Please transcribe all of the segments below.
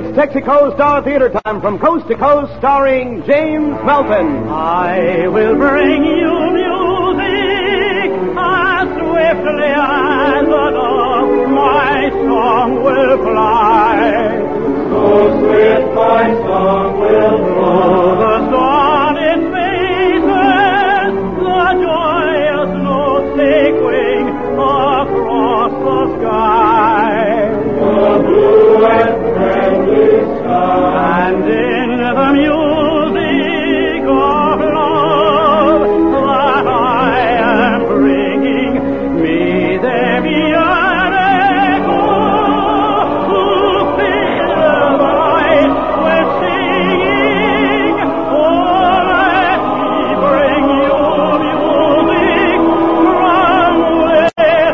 Texaco Star Theater time from coast to coast, starring James Melton. I will bring you music as swiftly as a dove. My song will fly. So swift my song will fly. The sun in faces, the joyous notes take wing across the sky. The blue and friendly sky. And in the music of love that I am bringing, may there be an echo who fill the night with singing. Oh, let me bring you music from within.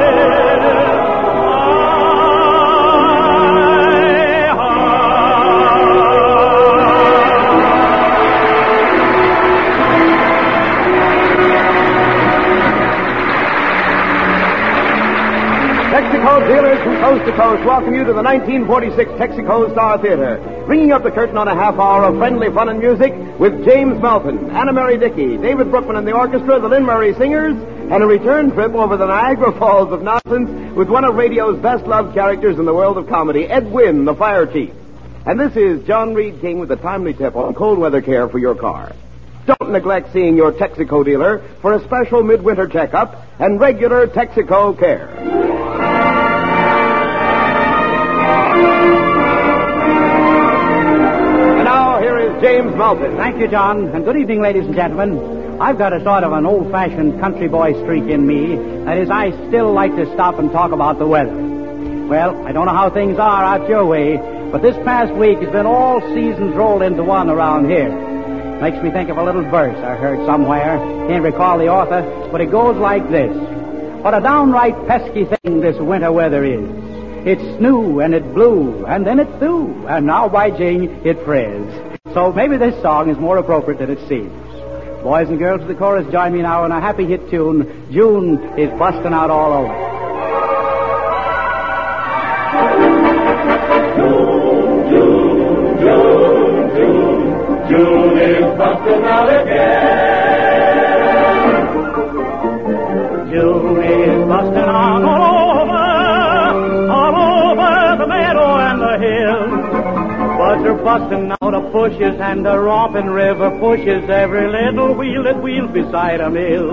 Texaco dealers from coast to coast welcome you to the 1946 Texaco Star Theater, bringing up the curtain on a half hour of friendly fun and music with James Melton, Anna Mary Dickey, David Brookman and the orchestra, the Lynn Murray Singers, and a return trip over the Niagara Falls of nonsense with one of radio's best-loved characters in the world of comedy, Ed Wynn, the fire chief. And this is John Reed King with a timely tip on cold weather care for your car. Don't neglect seeing your Texaco dealer for a special midwinter checkup and regular Texaco care. And now, here is James Melton. Thank you, John, and good evening, ladies and gentlemen. I've got a sort of an old-fashioned country boy streak in me. That is, I still like to stop and talk about the weather. Well, I don't know how things are out your way, but this past week has been all seasons rolled into one around here. Makes me think of a little verse I heard somewhere. Can't recall the author, but it goes like this. What a downright pesky thing this winter weather is. It snoo and it blew, and then it threw, and now, by jing, it frizz. So maybe this song is more appropriate than it seems. Boys and girls of the chorus, join me now in a happy hit tune. June is busting out all over. June is busting out again. June is busting out all over the meadow and the hill. Buds are busting out of bushes and the romping river pushes every little wheel that wheels beside a mill.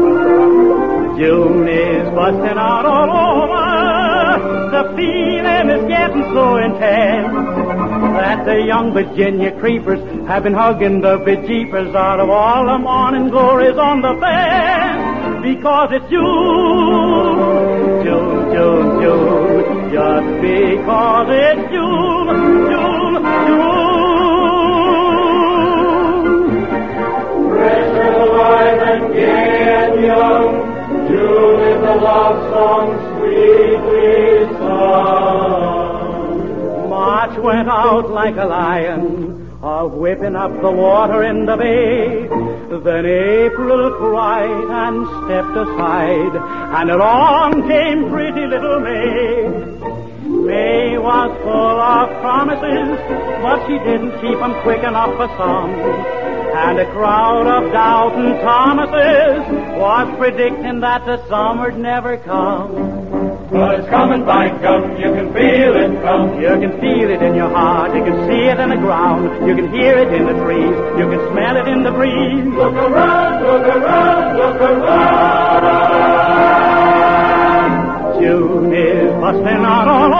June is busting out all over. The feeling is getting so intense that the young Virginia creepers have been hugging the bejeepers out of all the morning glories on the fence. Because it's June, June, June, June, just because it's June, June, June. Fresh and alive and gay and young, June is a love song sweetly sung. March went out like a lion, whipping up the water in the bay. Then April cried and stepped aside, and along came pretty little May. May was full of promises, but she didn't keep 'em quick enough for some. And a crowd of doubting Thomases was predicting that the summer'd never come. But it's coming, by gum, you can feel it come. You can feel it in your heart, you can see it in the ground, you can hear it in the trees, you can smell it in the breeze. Look around, look around, look around. June is busting out all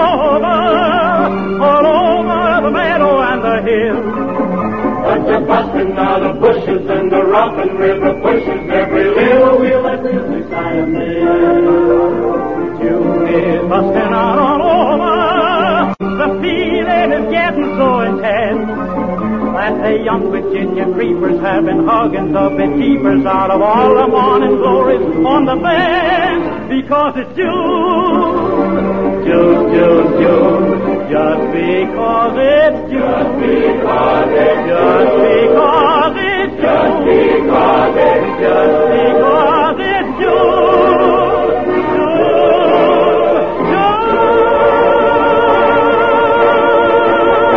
over the meadow and the hill. But you're busting out of bushes and the romping river pushes every little wheel that wheels beside a mill. June is busting out all over. The feeling is getting so intense that the young Virginia creepers have been hugging the bejeepers out of all the morning glories on the fence. Because it's June, June, June, June, just because it's June, Just because it's just because it's June, Just because it's just because it's June, June, June.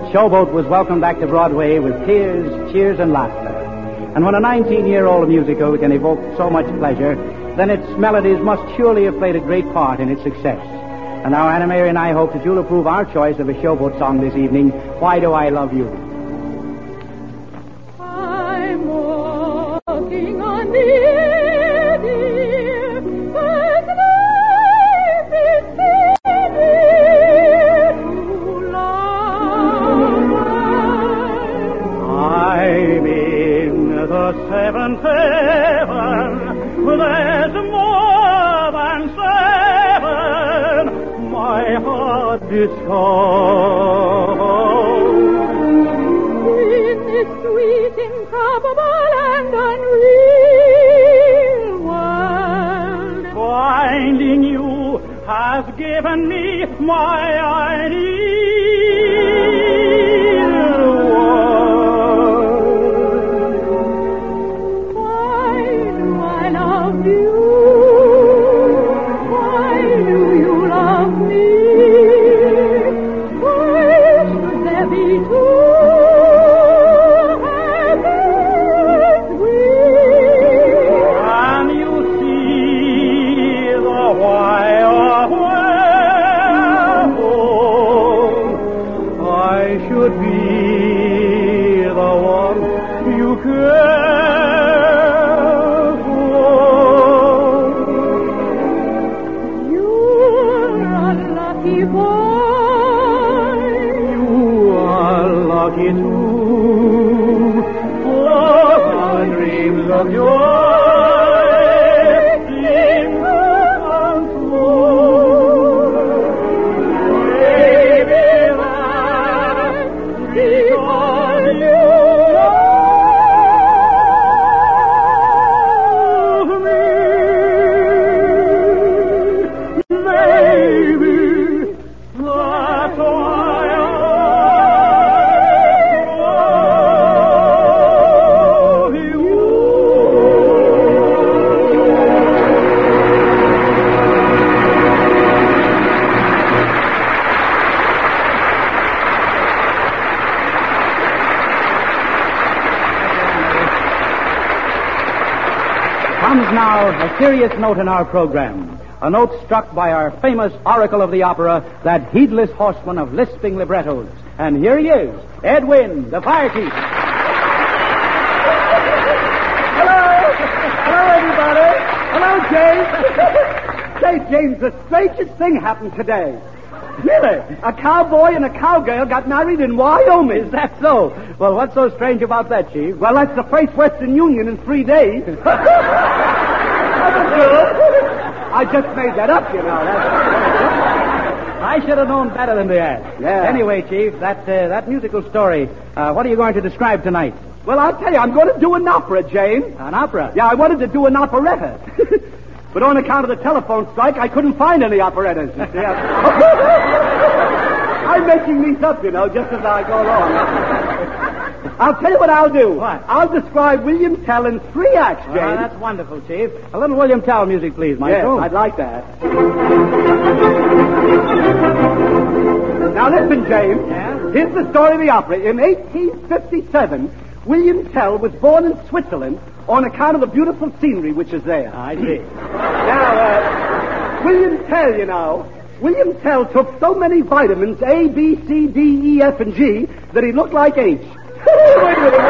Showboat was welcomed back to Broadway with tears, cheers, and laughter. And when a 19-year-old musical can evoke so much pleasure, then its melodies must surely have played a great part in its success. And now Anna Mary and I hope that you'll approve our choice of a Showboat song this evening, Why Do I Love You? I'm walking on the air, dear, but life is dear too long. I'm in the seventh heaven, there's more than seven, my heart discovers. In this sweet, improbable, and unreal world, Finding you has given me my ideal world. why do I love you? Why do you love me? Why should there be two as we? Can you see the why or wherefore I should be the one you care for? You're a lucky boy. You are lucky too, for my dreams of joy seem to come true. Baby, that's because you love me. Baby, that's why I love you. Comes now a serious note in our program. A note struck by our famous oracle of the opera, that heedless horseman of lisping librettos. And here he is, Ed Wynn, the fire chief. Hello, everybody. Hello, James. Say, James, the strangest thing happened today. Really, a cowboy and a cowgirl got married in Wyoming. Is that so? Well, what's so strange about that, Chief? Well, that's the first Western Union in 3 days. I just made that up, you know. I should have known better than to ask. Yeah. Anyway, Chief, that musical story, what are you going to describe tonight? Well, I'll tell you, I'm going to do an opera, James. An opera? Yeah, I wanted to do an operetta. But on account of the telephone strike, I couldn't find any operettas. I'm making these up, you know, just as I go along. I'll tell you what I'll do. What? I'll describe William Tell in 3 acts, James. Well, that's wonderful, Chief. A little William Tell music, please, Yes, Michael. I'd like that. Now listen, James. Yeah? Here's the story of the opera. In 1857, William Tell was born in Switzerland on account of the beautiful scenery which is there. I see. Now, William Tell, you know. William Tell took so many vitamins, A, B, C, D, E, F, and G, that he looked like H. Wait a minute.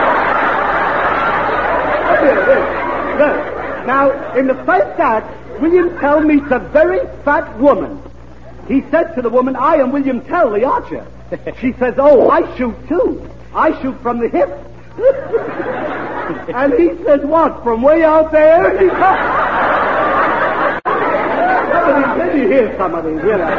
Look. Now, in the first act, William Tell meets a very fat woman. He says to the woman, I am William Tell, the archer. She says, oh, I shoot too. I shoot from the hip. And he says, what, from way out there? Then you hear some of these, you know.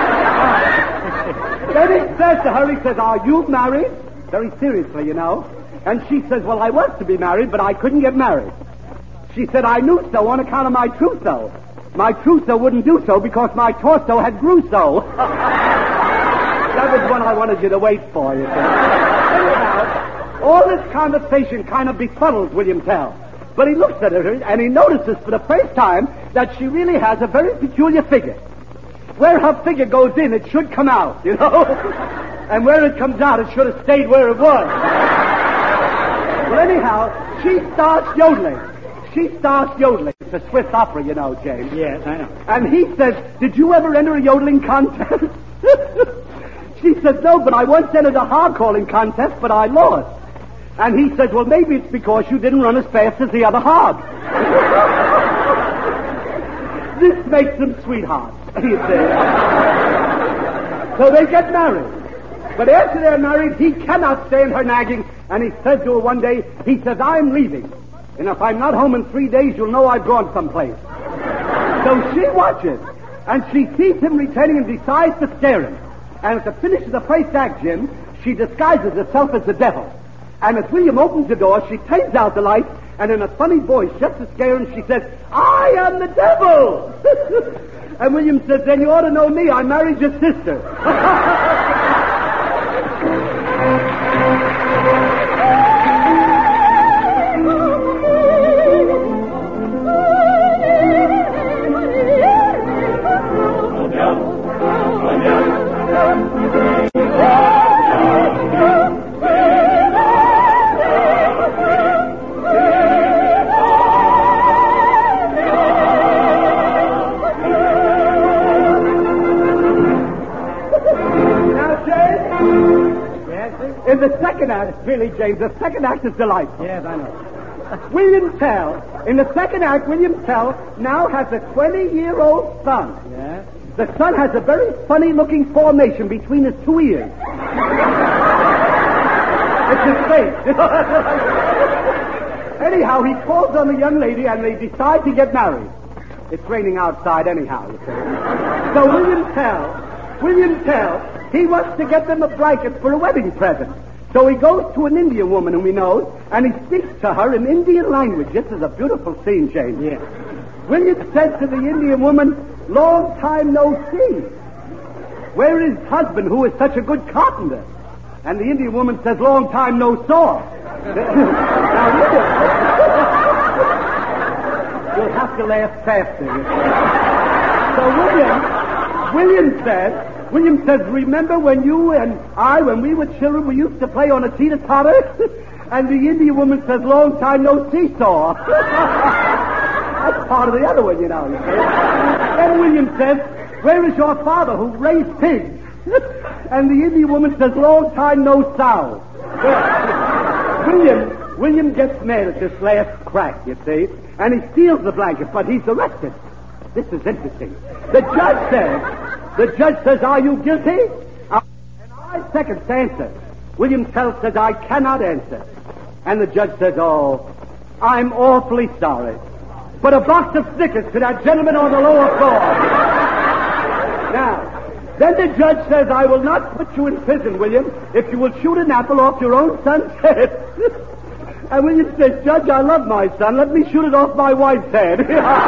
Then he says to her, he says, are you married? Very seriously, you know. And she says, well, I was to be married, but I couldn't get married. She said, I knew so on account of my trousseau. My trousseau wouldn't do so because my torso had grew so. That was one I wanted you to wait for, you see. Anyhow, all this conversation kind of befuddles William Tell. But he looks at her and he notices for the first time that she really has a very peculiar figure. Where her figure goes in, it should come out, you know. And where it comes out, it should have stayed where it was. Well, anyhow, she starts yodeling. It's a Swiss opera, you know, James. Yes, I know. And he says, did you ever enter a yodeling contest? She says, no, but I once entered a hog-calling contest, but I lost. And he says, well, maybe it's because you didn't run as fast as the other hog. This makes them sweethearts, you see. So they get married. But after they're married, he cannot stand her nagging, and he says to her one day, he says, I'm leaving. And if I'm not home in 3 days, you'll know I've gone someplace. So she watches, and she sees him returning and decides to scare him. And at the finish of the first act, Jim, she disguises herself as the devil. And as William opens the door, she turns out the light, and in a funny voice, just to scare him, she says, I am the devil! And William says, then you ought to know me. I married your sister. In the second act, really, James, the second act is delightful. Yes, I know. William Tell, in the second act, William Tell now has a 20-year-old son. Yes? The son has a very funny-looking formation between his two ears. It's his face. Anyhow, he calls on the young lady, and they decide to get married. It's raining outside anyhow, you see. So William Tell, he wants to get them a blanket for a wedding present. So he goes to an Indian woman whom he knows, and he speaks to her in Indian language. This is a beautiful scene, James. Yes. William says to the Indian woman, long time no see. Where is husband who is such a good carpenter? And the Indian woman says, long time no saw. Now, you'll have to laugh faster. So William says, remember when you and I, when we were children, we used to play on a teeter-totter? And the Indian woman says, long time no seesaw. That's part of the other one, you know. Then William says, where is your father who raised pigs? And the Indian woman says, long time no sow. William gets mad at this last crack, you see, and he steals the blanket, but he's arrested. This is interesting. The judge says, are you guilty? And I second to answer. William Tell says, I cannot answer. And the judge says, oh, I'm awfully sorry. But a box of Snickers to that gentleman on the lower floor. Now, then the judge says, I will not put you in prison, William, if you will shoot an apple off your own son's head. And William says, Judge, I love my son. Let me shoot it off my wife's head.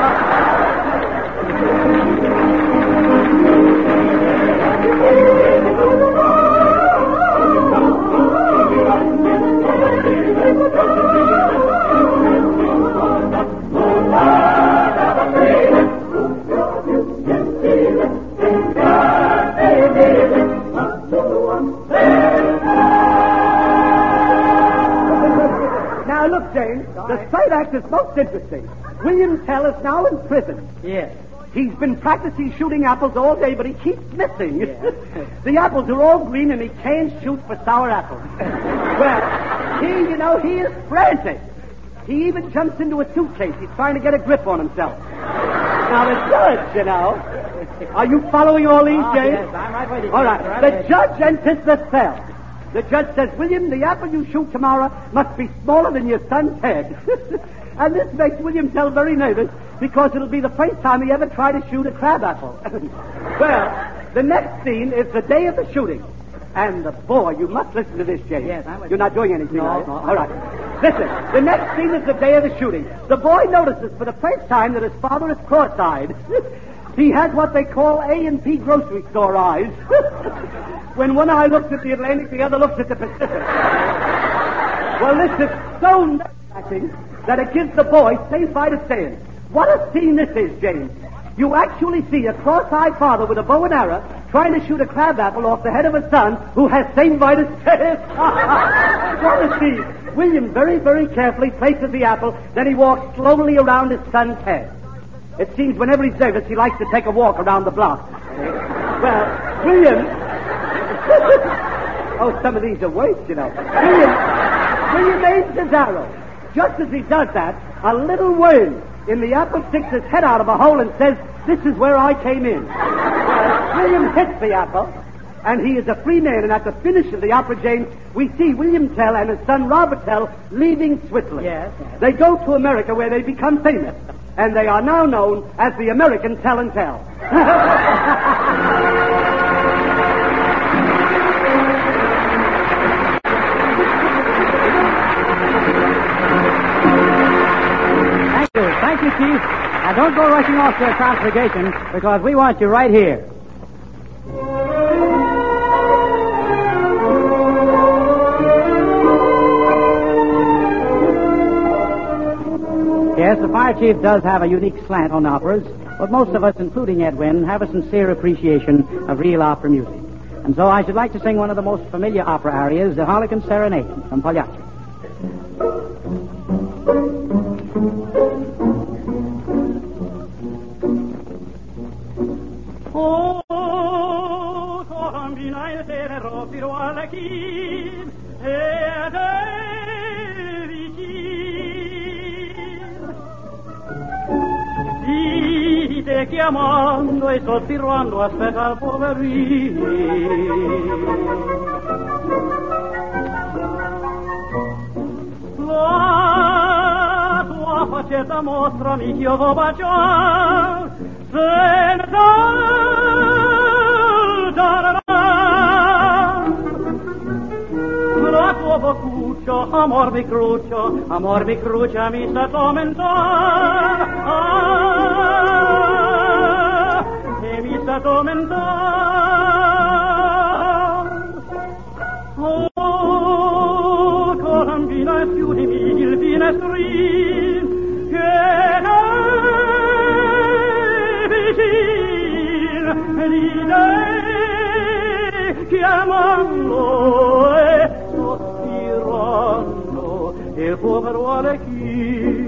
Now, look, James, the third act is most interesting. William Tell is now in prison. Yes. He's been practicing shooting apples all day, but he keeps missing. Yes. The apples are all green, and he can't shoot for sour apples. Well, he is frantic. He even jumps into a suitcase. He's trying to get a grip on himself. Now, the judge, are you following all these, James? Yes, I'm right with you. All right. The judge enters the cell. The judge says, William, the apple you shoot tomorrow must be smaller than your son's head. And this makes William Tell very nervous because it'll be the first time he ever tried to shoot a crab apple. Well, the next scene is the day of the shooting. And the boy, you must listen to this, James. Yes, I'm with You're not doing anything, No, are you? no. All right. Listen, the next scene is the day of the shooting. The boy notices for the first time that his father is cross-eyed. He has what they call A&P grocery store eyes. When one eye looks at the Atlantic, the other looks at the Pacific. Well, this is so nerve-wracking that it gives the boy stage by to stand. What a scene this is, James. You actually see a cross-eyed father with a bow and arrow trying to shoot a crab apple off the head of a son who has St. Vitus tetanus. So to see, William very, very carefully places the apple, then he walks slowly around his son's head. It seems whenever he's nervous, he likes to take a walk around the block. Well, William... oh, some of these are worse, you know. William aims his arrow. Just as he does that, a little worm in the apple sticks his head out of a hole and says, "This is where I came in." William hits the apple, and he is a free man, and at the finish of the opera, James, we see William Tell and his son Robert Tell leaving Switzerland. Yes. They go to America where they become famous, and they are now known as the American Tell and Tell. Thank you, Chief. Now, don't go rushing off to a conflagration, because we want you right here. Yes, the fire chief does have a unique slant on operas, but most of us, including Edwin, have a sincere appreciation of real opera music. And so I should like to sing one of the most familiar opera arias, the Harlequin Serenade from Pagliacci. Chiamando e sospirando aspetta il poverino. La tua faccetta mostrami che io vo baciar senza la tua boccuccia amor mi cruccia mi sta tormentando. Oh, colombina, chiudimi il finestrin che è vicino di te, chiamando e sospirando il povero Alechin.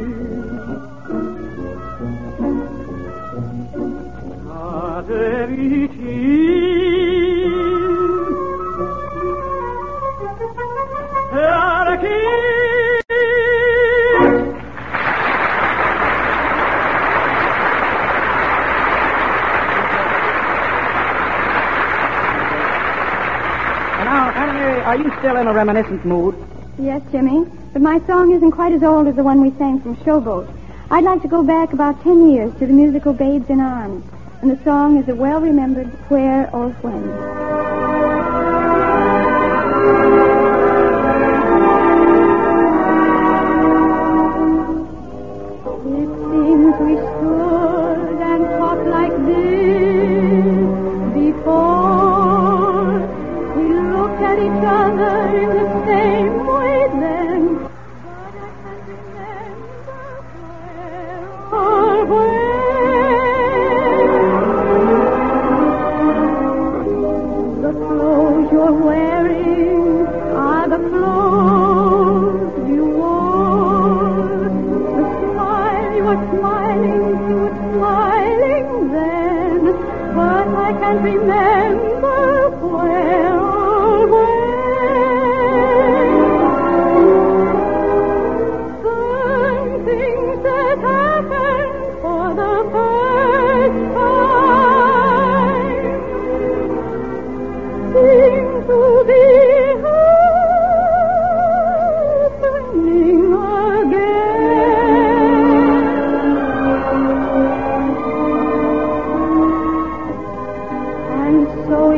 Now, Anna Mary, are you still in a reminiscent mood? Yes, Jimmy, but my song isn't quite as old as the one we sang from Showboat. I'd like to go back about 10 years to the musical Babes in Arms, and the song is the well-remembered Where or When. It seems we stood and talked like this before. We looked at each other in the same way then, but I can't remember where or when. The clothes you're wearing are the clothes you wore. The smile you were smiling then, but I can't remember where or when. Some things that happened for the first time seem to be happening again. And so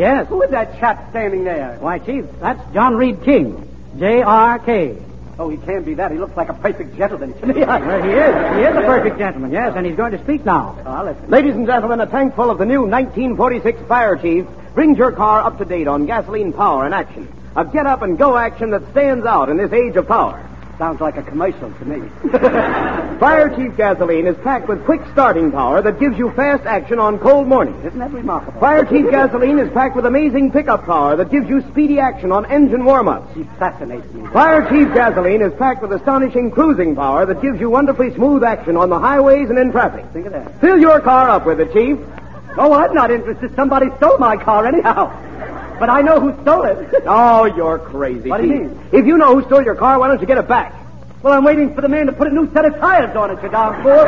Yes. Who is that chap standing there? Why, Chief, that's John Reed King, J.R.K. Oh, he can't be that. He looks like a perfect gentleman. Well, he is. He is a perfect gentleman, yes, and he's going to speak now. Oh, listen. Ladies and gentlemen, a tank full of the new 1946 Fire Chief brings your car up to date on gasoline power and action. A get-up-and-go action that stands out in this age of power. Sounds like a commercial to me. Fire Chief gasoline is packed with quick starting power that gives you fast action on cold mornings. Isn't that remarkable? Fire Chief gasoline is packed with amazing pickup power that gives you speedy action on engine warm-ups. He fascinates me. Fire Chief gasoline is packed with astonishing cruising power that gives you wonderfully smooth action on the highways and in traffic. Think of that. Fill your car up with it, Chief. Oh, I'm not interested. Somebody stole my car anyhow. But I know who stole it. Oh, you're crazy. What do you Chief. mean? If you know who stole your car, why don't you get it back? Well, I'm waiting for the man to put a new set of tires on it, you darn fool.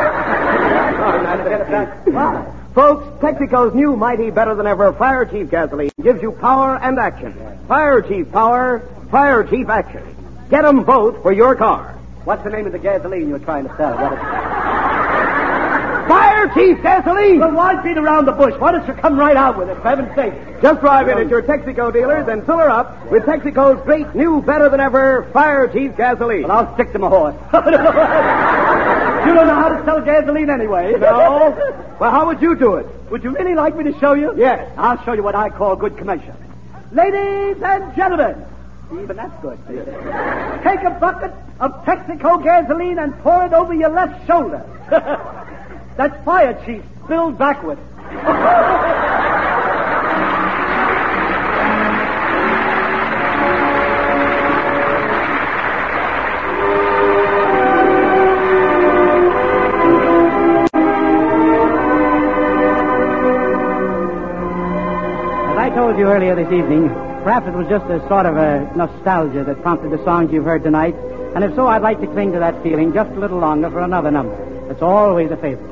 Why? Folks, Texaco's new mighty better than ever Fire Chief gasoline gives you power and action. Fire Chief power, Fire Chief action. Get them both for your car. What's the name of the gasoline you're trying to sell? What is it? Fire Chief gasoline! Well, why beat around the bush? Why don't you come right out with it, for heaven's sake? Just drive in at your Texaco dealers and fill her up with Texaco's great new better than ever Fire Chief gasoline. Well, I'll stick to my horse. You don't know how to sell gasoline anyway. No? Well, how would you do it? Would you really like me to show you? Yes. I'll show you what I call good commercial. Ladies and gentlemen, even that's good. Take a bucket of Texaco gasoline and pour it over your left shoulder. That's Fire Chief spilled backwards. As I told you earlier this evening, perhaps it was just a sort of a nostalgia that prompted the songs you've heard tonight. And if so, I'd like to cling to that feeling just a little longer for another number. It's always a favorite.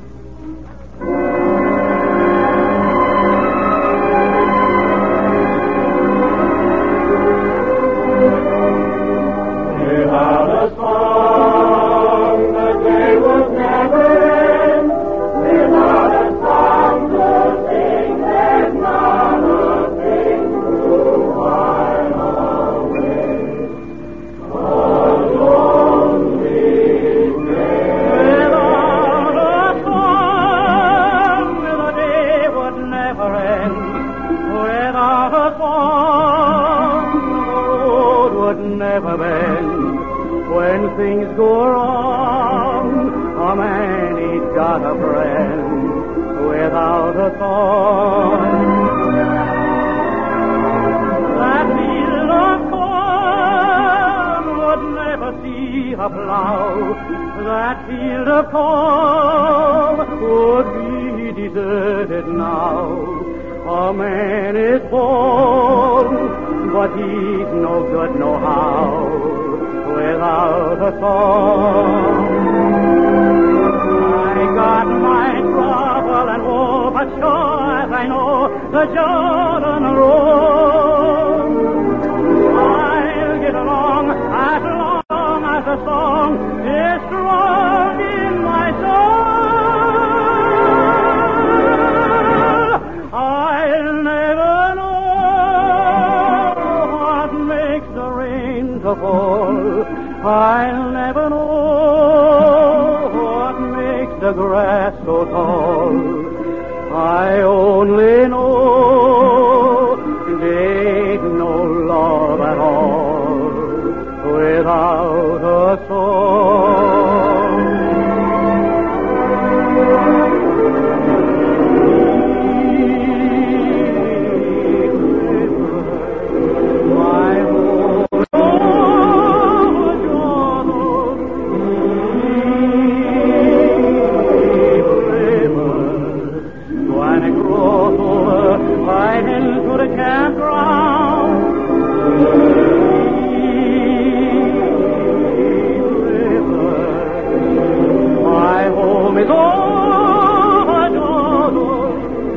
That field of corn would be deserted now. A man is born, but he's no good, no how, without a song. I got my trouble and woe, but sure as I know the Jordan road, I'll get along as long as the song is strong in my soul. I'll never know what makes the rain to fall. I'll never know what makes the grass so tall. I only know there's no love at all without a song. My whole when it grows over right into the campground. My home is over Jordan.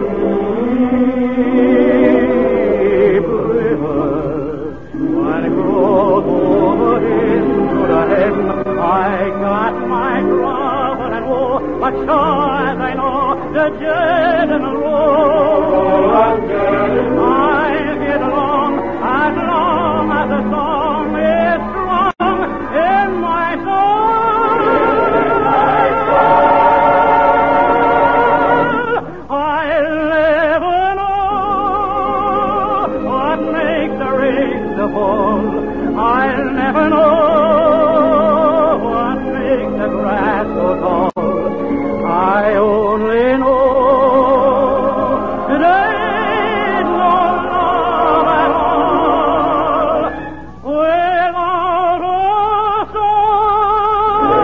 When it grows over into the heaven, I got my trouble and woe, but sure as I know the general roll. I'll get along as long as the song is strong in my soul. I'll never know what makes the rain to fall. I'll never know what makes the grass so tall. I only know there ain't no love at all without a song.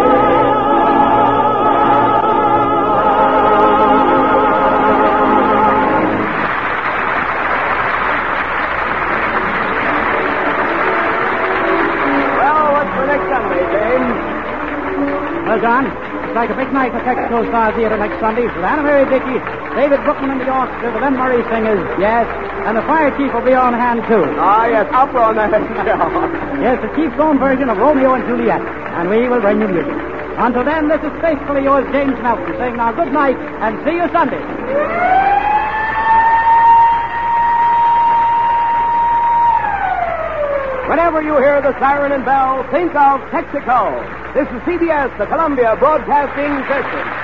Well, what's for next Sunday, James? Well, John, it's like a big night for Texaco Star Theater next Sunday with Anna Mary Dickey, David Brookman and the orchestra, the Len Murray singers, yes, and the fire chief will be on hand, too. Ah, yes, opera on that. Yes, the chief's own version of Romeo and Juliet, and we will bring you music. Until then, this is faithfully yours, James Melton, saying now good night and see you Sunday. Whenever you hear the siren and bell, think of Texaco. This is CBS, the Columbia Broadcasting System.